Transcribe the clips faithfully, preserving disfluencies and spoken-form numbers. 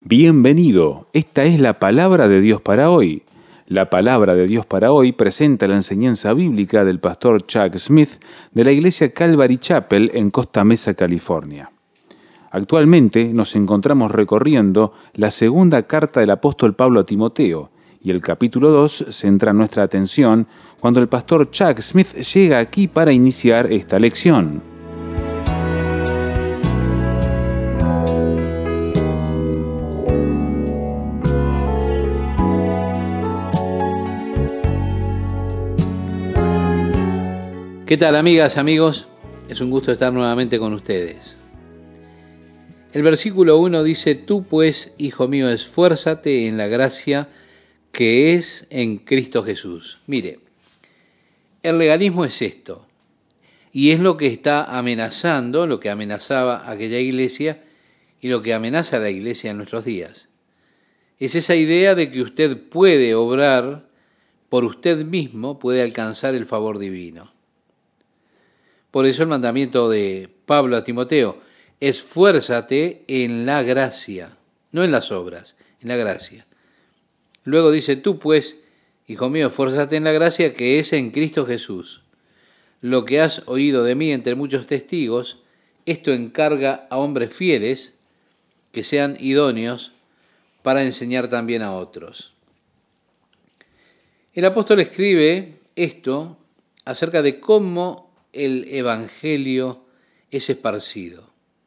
Bienvenido, esta es la palabra de Dios para hoy. La palabra de Dios para hoy presenta la enseñanza bíblica del pastor Chuck Smith de la iglesia Calvary Chapel en Costa Mesa, California. Actualmente nos encontramos recorriendo la segunda carta del apóstol Pablo a Timoteo y el capítulo dos centra nuestra atención cuando el pastor Chuck Smith llega aquí para iniciar esta lección. ¿Qué tal, amigas, amigos? Es un gusto estar nuevamente con ustedes. El versículo uno dice: Tú pues, hijo mío, esfuérzate en la gracia que es en Cristo Jesús. Mire, el legalismo es esto, y es lo que está amenazando, lo que amenazaba aquella iglesia y lo que amenaza a la iglesia en nuestros días. Es esa idea de que usted puede obrar por usted mismo, puede alcanzar el favor divino. Por eso el mandamiento de Pablo a Timoteo: esfuérzate en la gracia, no en las obras, en la gracia. Luego dice: tú pues, hijo mío, esfuérzate en la gracia que es en Cristo Jesús. Lo que has oído de mí entre muchos testigos, esto encarga a hombres fieles que sean idóneos para enseñar también a otros. El apóstol escribe esto acerca de cómo el evangelio es esparcido.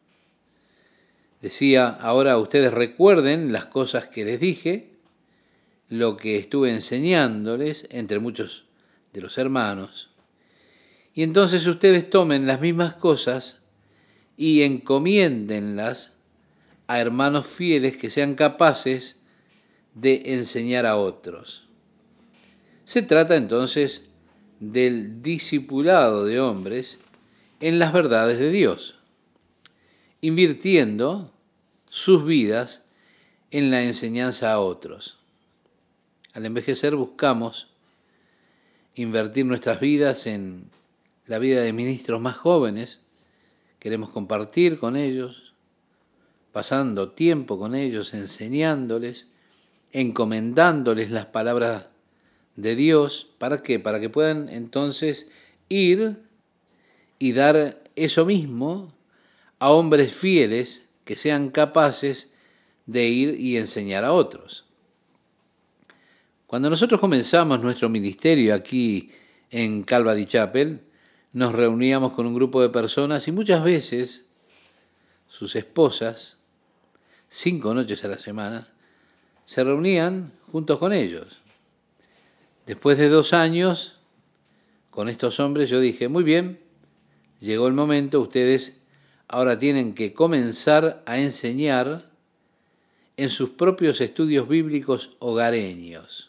Decía: ahora ustedes recuerden las cosas que les dije, lo que estuve enseñándoles entre muchos de los hermanos, y entonces ustedes tomen las mismas cosas y encomiéndenlas a hermanos fieles que sean capaces de enseñar a otros. Se trata entonces del discipulado de hombres en las verdades de Dios, invirtiendo sus vidas en la enseñanza a otros. Al envejecer buscamos invertir nuestras vidas en la vida de ministros más jóvenes. Queremos compartir con ellos, pasando tiempo con ellos, enseñándoles, encomendándoles las palabras de Dios. ¿Para qué? Para que puedan entonces ir y dar eso mismo a hombres fieles que sean capaces de ir y enseñar a otros. Cuando nosotros comenzamos nuestro ministerio aquí en Calvary Chapel, nos reuníamos con un grupo de personas y muchas veces sus esposas, cinco noches a la semana, se reunían juntos con ellos. Después de dos años con estos hombres, yo dije: muy bien, llegó el momento, ustedes ahora tienen que comenzar a enseñar en sus propios estudios bíblicos hogareños.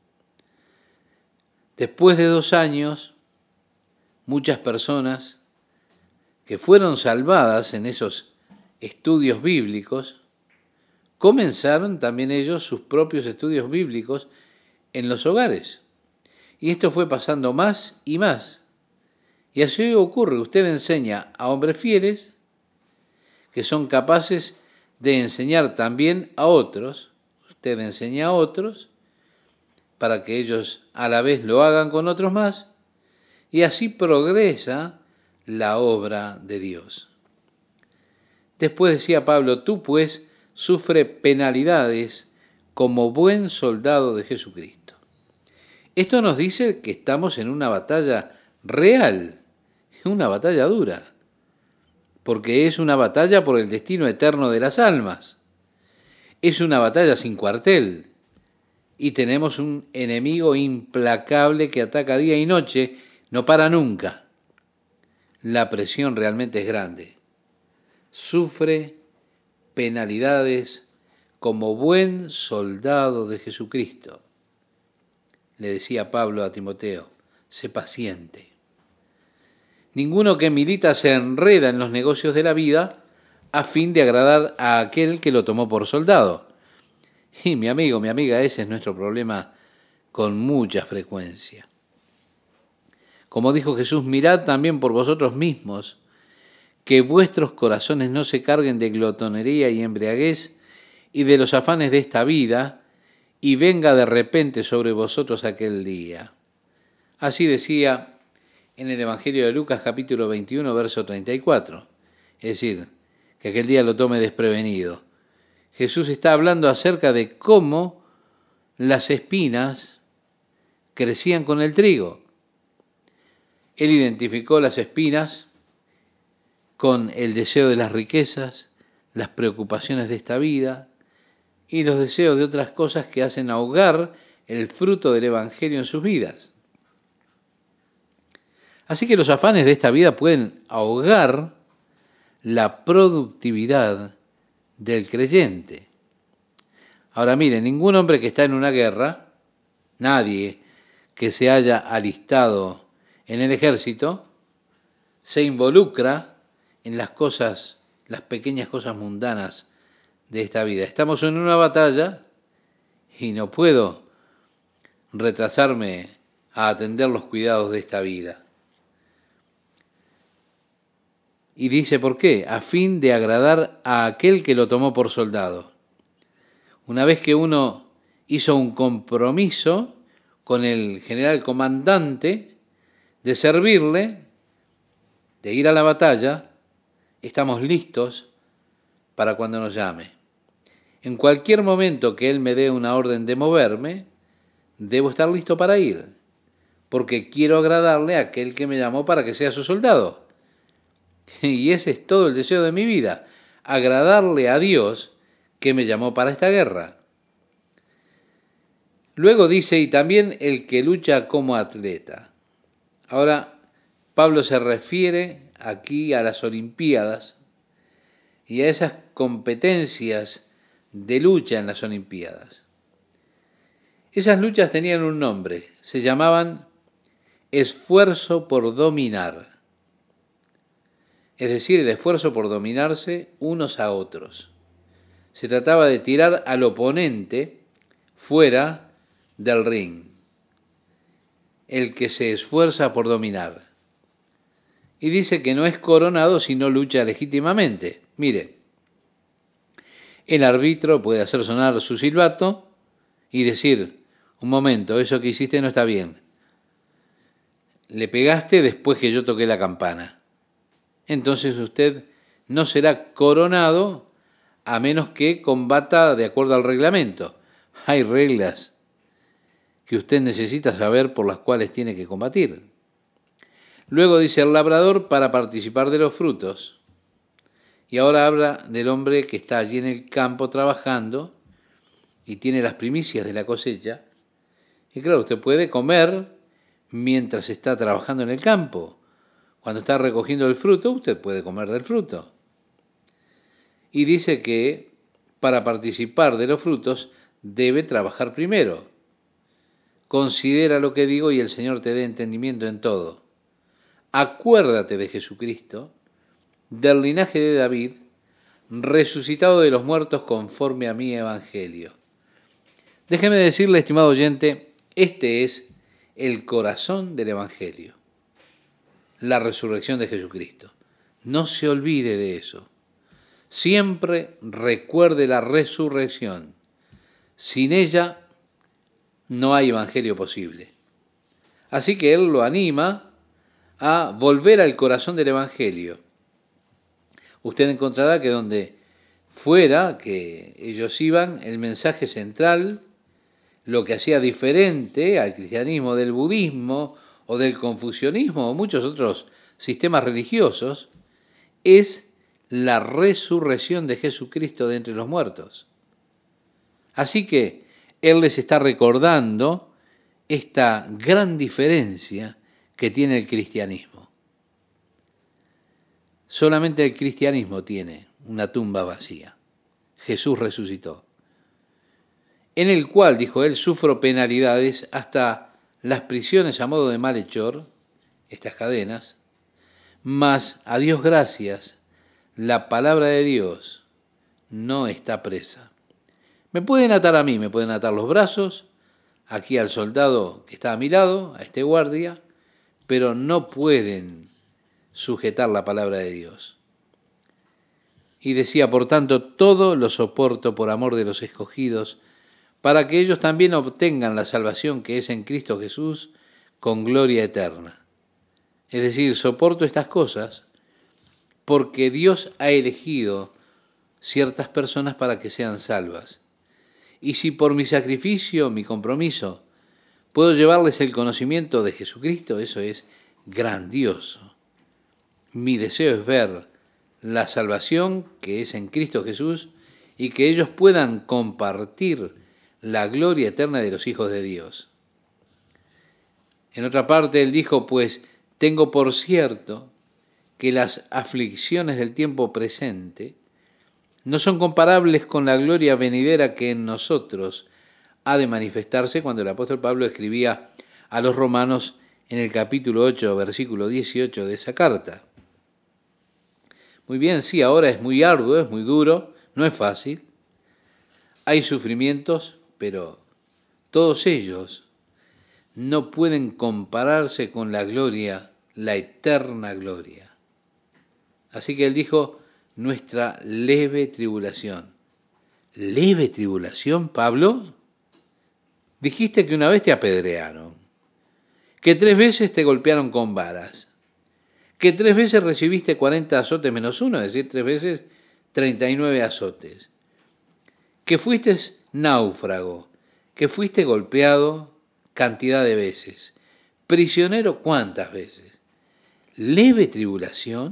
Después de dos años, muchas personas que fueron salvadas en esos estudios bíblicos, comenzaron también ellos sus propios estudios bíblicos en los hogares. Y esto fue pasando más y más. Y así ocurre, usted enseña a hombres fieles que son capaces de enseñar también a otros, usted enseña a otros para que ellos a la vez lo hagan con otros más, y así progresa la obra de Dios. Después decía Pablo: tú pues sufre penalidades como buen soldado de Jesucristo. Esto nos dice que estamos en una batalla real, una batalla dura, porque es una batalla por el destino eterno de las almas. Es una batalla sin cuartel, y tenemos un enemigo implacable que ataca día y noche, no para nunca. La presión realmente es grande. Sufre penalidades como buen soldado de Jesucristo. Le decía Pablo a Timoteo: sé paciente. Ninguno que milita se enreda en los negocios de la vida a fin de agradar a aquel que lo tomó por soldado. Y mi amigo, mi amiga, ese es nuestro problema con mucha frecuencia. Como dijo Jesús: mirad también por vosotros mismos, que vuestros corazones no se carguen de glotonería y embriaguez y de los afanes de esta vida, y venga de repente sobre vosotros aquel día. Así decía en el Evangelio de Lucas capítulo veintiuno, verso treinta y cuatro. Es decir, que aquel día lo tome desprevenido. Jesús está hablando acerca de cómo las espinas crecían con el trigo. Él identificó las espinas con el deseo de las riquezas, las preocupaciones de esta vida y los deseos de otras cosas que hacen ahogar el fruto del Evangelio en sus vidas. Así que los afanes de esta vida pueden ahogar la productividad del creyente. Ahora miren, ningún hombre que está en una guerra, nadie que se haya alistado en el ejército, se involucra en las cosas, las pequeñas cosas mundanas de esta vida. Estamos en una batalla y no puedo retrasarme a atender los cuidados de esta vida. Y dice, ¿por qué? A fin de agradar a aquel que lo tomó por soldado. Una vez que uno hizo un compromiso con el general comandante de servirle, de ir a la batalla, estamos listos para cuando nos llame. En cualquier momento que él me dé una orden de moverme, debo estar listo para ir, porque quiero agradarle a aquel que me llamó para que sea su soldado. Y ese es todo el deseo de mi vida, agradarle a Dios que me llamó para esta guerra. Luego dice, y también el que lucha como atleta. Ahora, Pablo se refiere aquí a las Olimpiadas y a esas competencias de lucha en las Olimpiadas. Esas luchas tenían un nombre, se llamaban esfuerzo por dominar. Es decir, el esfuerzo por dominarse unos a otros. Se trataba de tirar al oponente fuera del ring, el que se esfuerza por dominar. Y dice que no es coronado si no lucha legítimamente. Mire, el árbitro puede hacer sonar su silbato y decir, un momento, eso que hiciste no está bien. Le pegaste después que yo toqué la campana. Entonces usted no será coronado a menos que combata de acuerdo al reglamento. Hay reglas que usted necesita saber por las cuales tiene que combatir. Luego dice el labrador para participar de los frutos. Y ahora habla del hombre que está allí en el campo trabajando y tiene las primicias de la cosecha. Y claro, usted puede comer mientras está trabajando en el campo. Cuando está recogiendo el fruto, usted puede comer del fruto. Y dice que para participar de los frutos debe trabajar primero. Considera lo que digo y el Señor te dé entendimiento en todo. Acuérdate de Jesucristo, del linaje de David, resucitado de los muertos conforme a mi evangelio. Déjeme decirle, estimado oyente, este es el corazón del evangelio, la resurrección de Jesucristo. No se olvide de eso. Siempre recuerde la resurrección. Sin ella no hay evangelio posible. Así que él lo anima a volver al corazón del evangelio. Usted encontrará que donde fuera que ellos iban, el mensaje central, lo que hacía diferente al cristianismo del budismo o del confucianismo o muchos otros sistemas religiosos, es la resurrección de Jesucristo de entre los muertos. Así que Él les está recordando esta gran diferencia que tiene el cristianismo. Solamente el cristianismo tiene una tumba vacía. Jesús resucitó, en el cual, dijo él, sufro penalidades hasta las prisiones a modo de malhechor, estas cadenas, mas a Dios gracias, la palabra de Dios no está presa. Me pueden atar a mí, me pueden atar los brazos, aquí al soldado que está a mi lado, a este guardia, pero no pueden sujetar la palabra de Dios. Y decía, por tanto, todo lo soporto por amor de los escogidos, para que ellos también obtengan la salvación que es en Cristo Jesús con gloria eterna. Es decir, soporto estas cosas porque Dios ha elegido ciertas personas para que sean salvas. Y si por mi sacrificio, mi compromiso, puedo llevarles el conocimiento de Jesucristo, eso es grandioso. Mi deseo es ver la salvación que es en Cristo Jesús y que ellos puedan compartir la gloria eterna de los hijos de Dios. En otra parte él dijo, pues tengo por cierto que las aflicciones del tiempo presente no son comparables con la gloria venidera que en nosotros ha de manifestarse, cuando el apóstol Pablo escribía a los romanos en el capítulo ocho, versículo dieciocho de esa carta. Muy bien, sí, ahora es muy arduo, es muy duro, no es fácil. Hay sufrimientos, pero todos ellos no pueden compararse con la gloria, la eterna gloria. Así que él dijo, nuestra leve tribulación. ¿Leve tribulación, Pablo? Dijiste que una vez te apedrearon, que tres veces te golpearon con varas, que tres veces recibiste cuarenta azotes menos uno, es decir, tres veces treinta y nueve azotes, que fuiste náufrago, que fuiste golpeado cantidad de veces, prisionero cuántas veces. ¿Leve tribulación?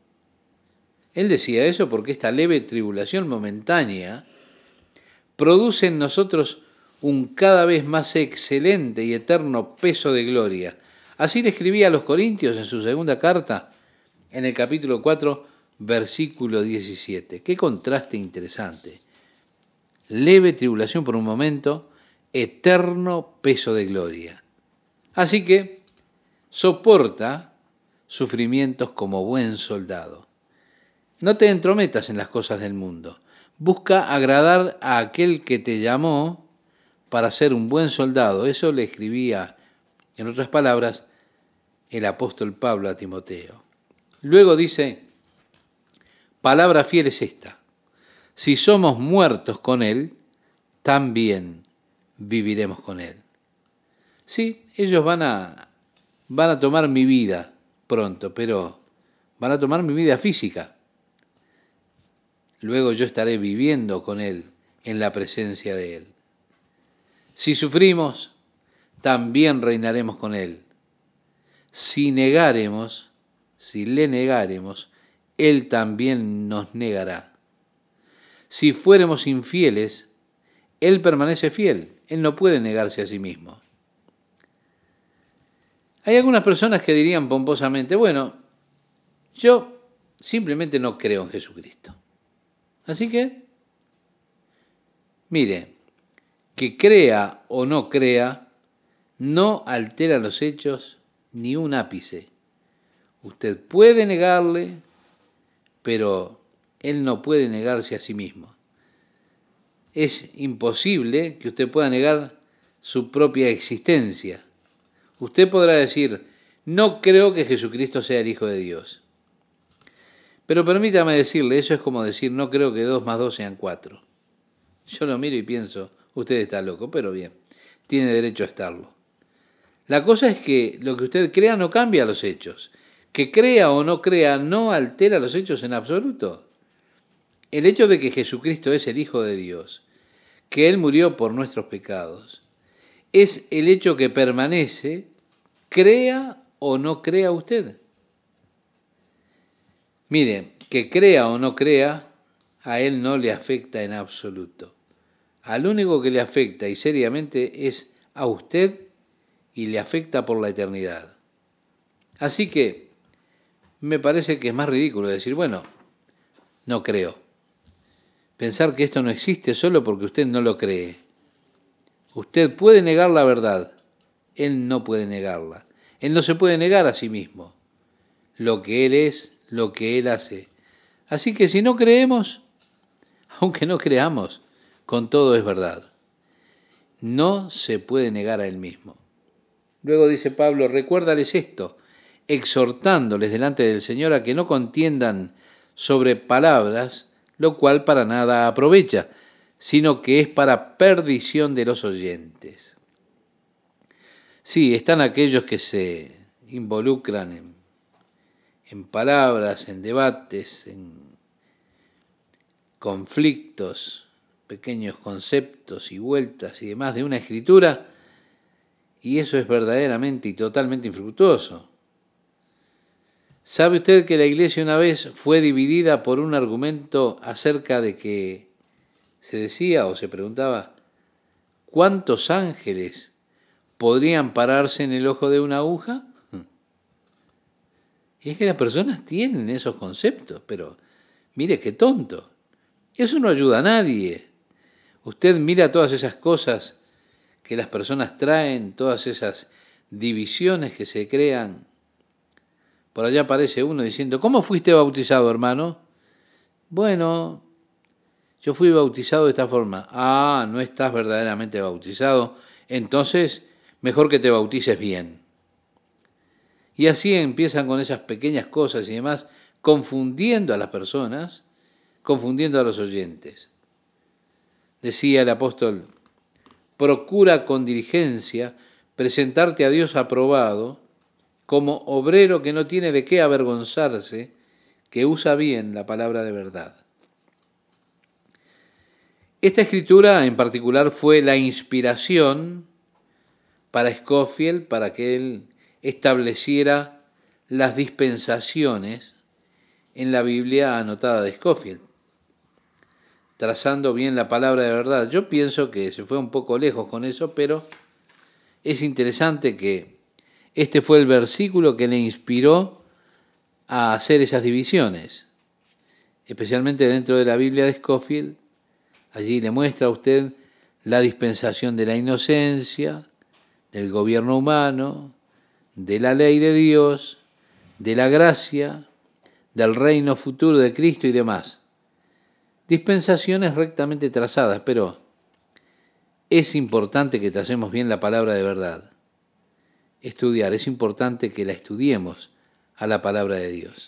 Él decía eso porque esta leve tribulación momentánea produce en nosotros un cada vez más excelente y eterno peso de gloria. Así le escribía a los Corintios en su segunda carta, en el capítulo cuatro, versículo diecisiete. Qué contraste interesante. Leve tribulación por un momento, eterno peso de gloria. Así que soporta sufrimientos como buen soldado. No te entrometas en las cosas del mundo. Busca agradar a aquel que te llamó para ser un buen soldado. Eso le escribía, en otras palabras, el apóstol Pablo a Timoteo. Luego dice, palabra fiel es esta: si somos muertos con Él, también viviremos con Él. Sí, ellos van a, van a tomar mi vida pronto, pero van a tomar mi vida física. Luego yo estaré viviendo con Él en la presencia de Él. Si sufrimos, también reinaremos con Él. Si negáremos, si le negáremos, Él también nos negará. Si fuéramos infieles, Él permanece fiel. Él no puede negarse a sí mismo. Hay algunas personas que dirían pomposamente, bueno, yo simplemente no creo en Jesucristo. Así que, mire, que crea o no crea, no altera los hechos ni un ápice. Usted puede negarle, pero Él no puede negarse a sí mismo. Es imposible que usted pueda negar su propia existencia. Usted podrá decir, no creo que Jesucristo sea el Hijo de Dios. Pero permítame decirle, eso es como decir, no creo que dos más dos sean cuatro. Yo lo miro y pienso, usted está loco, pero bien, tiene derecho a estarlo. La cosa es que lo que usted crea no cambia los hechos. Que crea o no crea no altera los hechos en absoluto. El hecho de que Jesucristo es el Hijo de Dios, que Él murió por nuestros pecados, es el hecho que permanece, crea o no crea usted. Mire, que crea o no crea, a Él no le afecta en absoluto. Al único que le afecta y seriamente es a usted y le afecta por la eternidad. Así que me parece que es más ridículo decir, bueno, no creo. Pensar que esto no existe solo porque usted no lo cree. Usted puede negar la verdad, Él no puede negarla. Él no se puede negar a sí mismo lo que Él es, lo que Él hace. Así que si no creemos, aunque no creamos, con todo es verdad. No se puede negar a Él mismo. Luego dice Pablo, recuérdales esto, exhortándoles delante del Señor a que no contiendan sobre palabras, lo cual para nada aprovecha, sino que es para perdición de los oyentes. Sí, están aquellos que se involucran en, en palabras, en debates, en conflictos, pequeños conceptos y vueltas y demás de una escritura, y eso es verdaderamente y totalmente infructuoso. ¿Sabe usted que la iglesia una vez fue dividida por un argumento acerca de que se decía o se preguntaba cuántos ángeles podrían pararse en el ojo de una aguja? Y es que las personas tienen esos conceptos, pero mire qué tonto. Eso no ayuda a nadie. Usted mira todas esas cosas que las personas traen, todas esas divisiones que se crean. Por allá aparece uno diciendo, ¿cómo fuiste bautizado, hermano? Bueno, yo fui bautizado de esta forma. Ah, no estás verdaderamente bautizado. Entonces, mejor que te bautices bien. Y así empiezan con esas pequeñas cosas y demás, confundiendo a las personas, confundiendo a los oyentes. Decía el apóstol, procura con diligencia presentarte a Dios aprobado, como obrero que no tiene de qué avergonzarse, que usa bien la palabra de verdad. Esta escritura en particular fue la inspiración para Scofield, para que él estableciera las dispensaciones en la Biblia anotada de Scofield, trazando bien la palabra de verdad. Yo pienso que se fue un poco lejos con eso, pero es interesante que este fue el versículo que le inspiró a hacer esas divisiones, especialmente dentro de la Biblia de Scofield. Allí le muestra a usted la dispensación de la inocencia, del gobierno humano, de la ley de Dios, de la gracia, del reino futuro de Cristo y demás. Dispensaciones rectamente trazadas, pero es importante que tracemos bien la palabra de verdad. Estudiar, es importante que la estudiemos a la palabra de Dios.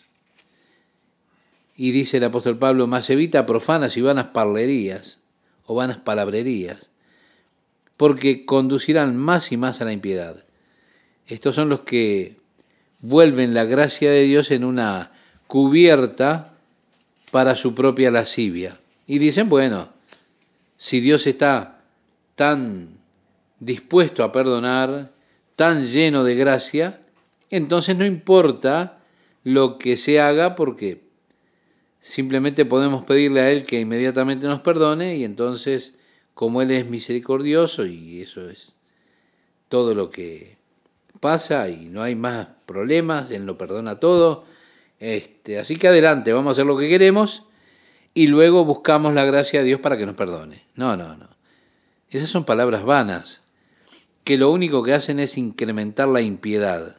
Y dice el apóstol Pablo, más evita profanas y vanas parlerías o vanas palabrerías, porque conducirán más y más a la impiedad. Estos son los que vuelven la gracia de Dios en una cubierta para su propia lascivia. Y dicen, bueno, si Dios está tan dispuesto a perdonar, tan lleno de gracia, entonces no importa lo que se haga porque simplemente podemos pedirle a Él que inmediatamente nos perdone y entonces, como Él es misericordioso y eso es todo lo que pasa y no hay más problemas, Él lo perdona todo, este, así que adelante, vamos a hacer lo que queremos y luego buscamos la gracia de Dios para que nos perdone. No, no, no. Esas son palabras vanas, que lo único que hacen es incrementar la impiedad.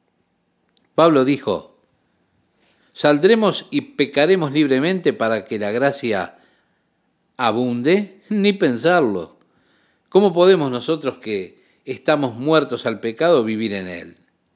Pablo dijo, ¿saldremos y pecaremos libremente para que la gracia abunde? Ni pensarlo. ¿Cómo podemos nosotros que estamos muertos al pecado vivir en él?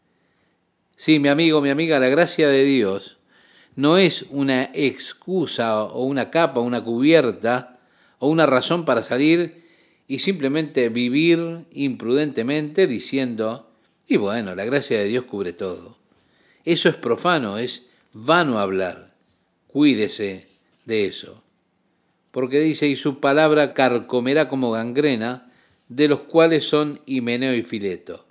Sí, mi amigo, mi amiga, la gracia de Dios no es una excusa o una capa, una cubierta o una razón para salir y simplemente vivir imprudentemente diciendo, y bueno, la gracia de Dios cubre todo. Eso es profano, es vano hablar. Cuídese de eso. Porque dice, y su palabra carcomerá como gangrena, de los cuales son Himeneo y Fileto.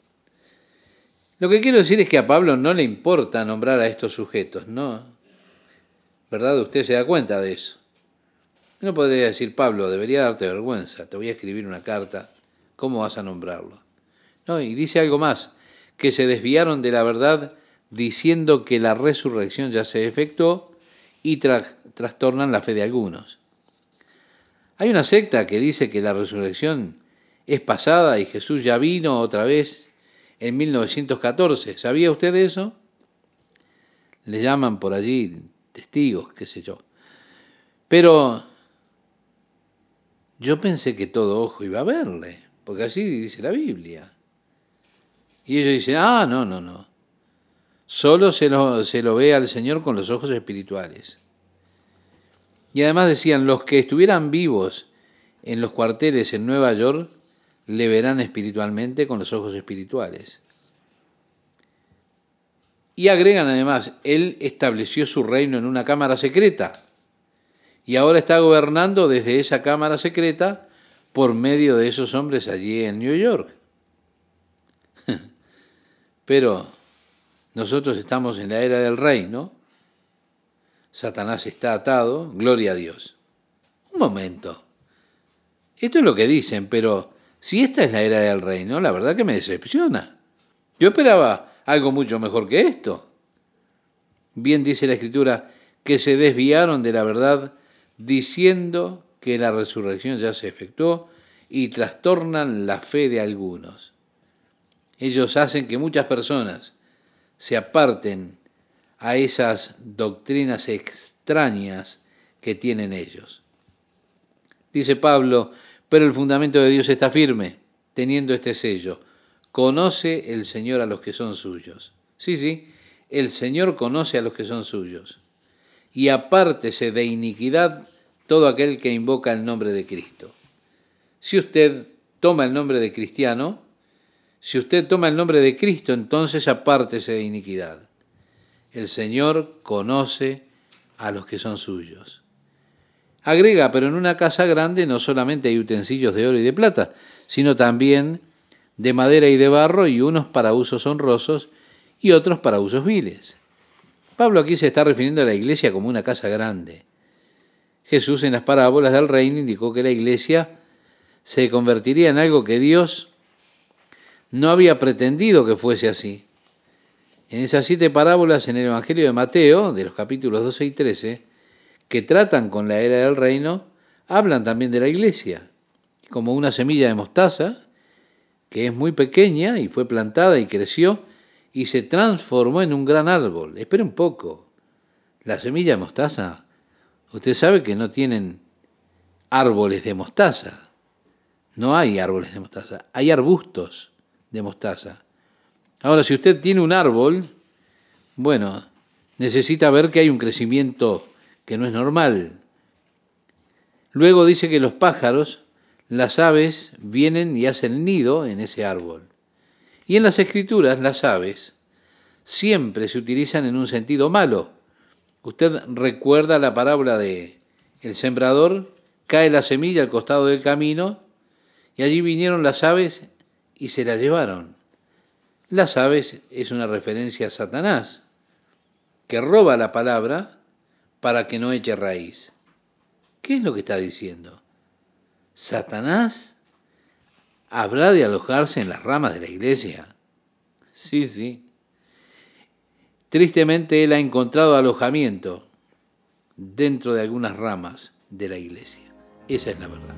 Lo que quiero decir es que a Pablo no le importa nombrar a estos sujetos, ¿no? ¿Verdad? Usted se da cuenta de eso. No podría decir, Pablo, debería darte vergüenza, te voy a escribir una carta, ¿cómo vas a nombrarlo? No, y dice algo más, que se desviaron de la verdad diciendo que la resurrección ya se efectuó y tra- trastornan la fe de algunos. Hay una secta que dice que la resurrección es pasada y Jesús ya vino otra vez en mil novecientos catorce. ¿Sabía usted de eso? Le llaman por allí testigos, qué sé yo. Pero yo pensé que todo ojo iba a verle, porque así dice la Biblia. Y ellos dicen, ah, no, no, no. Solo se lo, se lo ve al Señor con los ojos espirituales. Y además decían, los que estuvieran vivos en los cuarteles en Nueva York le verán espiritualmente con los ojos espirituales. Y agregan además, él estableció su reino en una cámara secreta y ahora está gobernando desde esa cámara secreta por medio de esos hombres allí en New York. Pero nosotros estamos en la era del reino, Satanás está atado, gloria a Dios. Un momento, esto es lo que dicen, pero si esta es la era del reino, la verdad que me decepciona. Yo esperaba algo mucho mejor que esto. Bien dice la Escritura que se desviaron de la verdad diciendo que la resurrección ya se efectuó y trastornan la fe de algunos. Ellos hacen que muchas personas se aparten a esas doctrinas extrañas que tienen ellos. Dice Pablo, pero el fundamento de Dios está firme, teniendo este sello. Conoce el Señor a los que son suyos. Sí, sí, el Señor conoce a los que son suyos. Y apártese de iniquidad todo aquel que invoca el nombre de Cristo. Si usted toma el nombre de cristiano, si usted toma el nombre de Cristo, entonces apártese de iniquidad. El Señor conoce a los que son suyos. Agrega, pero en una casa grande no solamente hay utensilios de oro y de plata, sino también de madera y de barro, y unos para usos honrosos y otros para usos viles. Pablo aquí se está refiriendo a la iglesia como una casa grande. Jesús en las parábolas del reino indicó que la iglesia se convertiría en algo que Dios no había pretendido que fuese así. En esas siete parábolas en el Evangelio de Mateo, de los capítulos doce y trece, que tratan con la era del reino, hablan también de la iglesia, como una semilla de mostaza, que es muy pequeña y fue plantada y creció y se transformó en un gran árbol. Espera un poco, la semilla de mostaza, usted sabe que no tienen árboles de mostaza, no hay árboles de mostaza, hay arbustos de mostaza. Ahora, si usted tiene un árbol, bueno, necesita ver que hay un crecimiento que no es normal. Luego dice que los pájaros, las aves, vienen y hacen nido en ese árbol. Y en las Escrituras, las aves siempre se utilizan en un sentido malo. Usted recuerda la parábola de el sembrador, cae la semilla al costado del camino, y allí vinieron las aves y se la llevaron. Las aves es una referencia a Satanás, que roba la palabra para que no eche raíz. ¿Qué es lo que está diciendo? ¿Satanás habrá de alojarse en las ramas de la iglesia? Sí, sí. Tristemente él ha encontrado alojamiento dentro de algunas ramas de la iglesia. Esa es la verdad.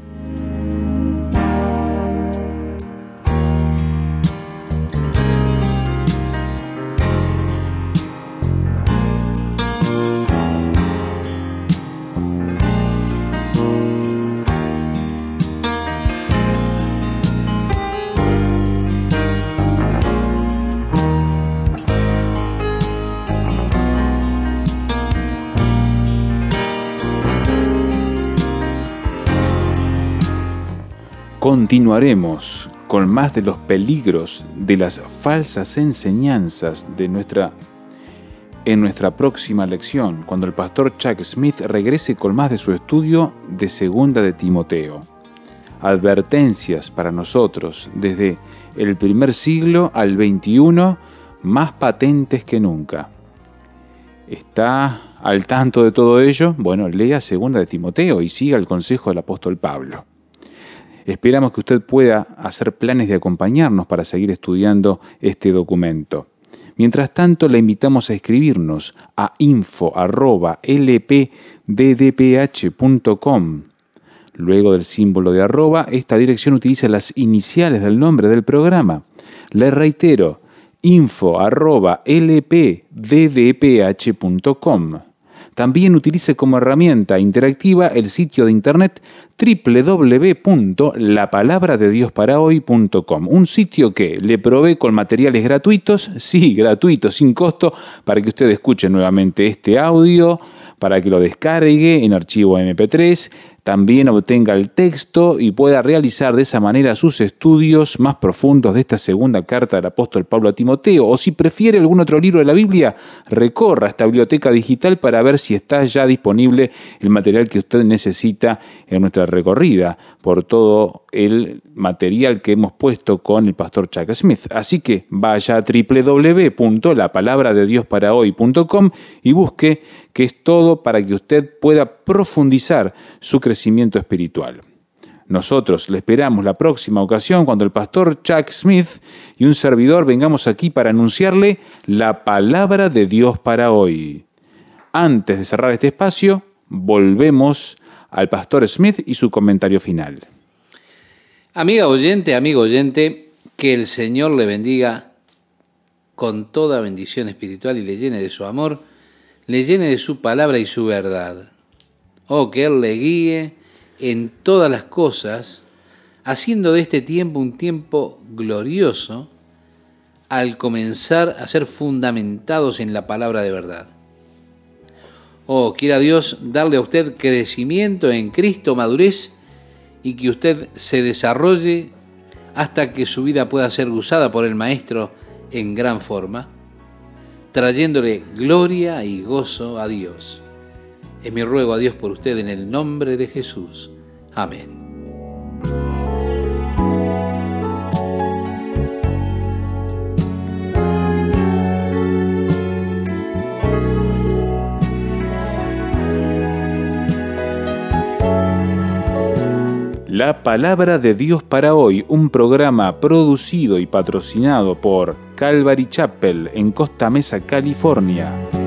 Continuaremos con más de los peligros de las falsas enseñanzas de nuestra, en nuestra próxima lección, cuando el pastor Chuck Smith regrese con más de su estudio de Segunda de Timoteo. Advertencias para nosotros desde el primer siglo al veintiuno, más patentes que nunca. ¿Está al tanto de todo ello? Bueno, lea Segunda de Timoteo y siga el consejo del apóstol Pablo. Esperamos que usted pueda hacer planes de acompañarnos para seguir estudiando este documento. Mientras tanto, le invitamos a escribirnos a info arroba l p d d p h punto com. Luego del símbolo de arroba, esta dirección utiliza las iniciales del nombre del programa. Le reitero, info arroba l p d d p h punto com. También utilice como herramienta interactiva el sitio de internet doble u doble u doble u punto la palabra de dios para hoy punto com, un sitio que le provee con materiales gratuitos, sí, gratuitos, sin costo, para que usted escuche nuevamente este audio, para que lo descargue en archivo eme pe tres, también obtenga el texto y pueda realizar de esa manera sus estudios más profundos de esta segunda carta del apóstol Pablo a Timoteo. O si prefiere algún otro libro de la Biblia, recorra esta biblioteca digital para ver si está ya disponible el material que usted necesita en nuestra recorrida por todo el material que hemos puesto con el pastor Chuck Smith. Así que vaya a doble u doble u doble u punto la palabra de dios para hoy punto com y busque, que es todo para que usted pueda profundizar su crecimiento espiritual. Nosotros le esperamos la próxima ocasión cuando el pastor Chuck Smith y un servidor vengamos aquí para anunciarle la palabra de Dios para hoy. Antes de cerrar este espacio, volvemos al pastor Smith y su comentario final. Amiga oyente, amigo oyente, que el Señor le bendiga con toda bendición espiritual y le llene de su amor, le llene de su palabra y su verdad. Oh, que Él le guíe en todas las cosas, haciendo de este tiempo un tiempo glorioso al comenzar a ser fundamentados en la palabra de verdad. Oh, quiera Dios darle a usted crecimiento en Cristo, madurez, y que usted se desarrolle hasta que su vida pueda ser usada por el Maestro en gran forma, trayéndole gloria y gozo a Dios. Es mi ruego a Dios por usted en el nombre de Jesús. Amén. La palabra de Dios para hoy, un programa producido y patrocinado por Calvary Chapel en Costa Mesa, California.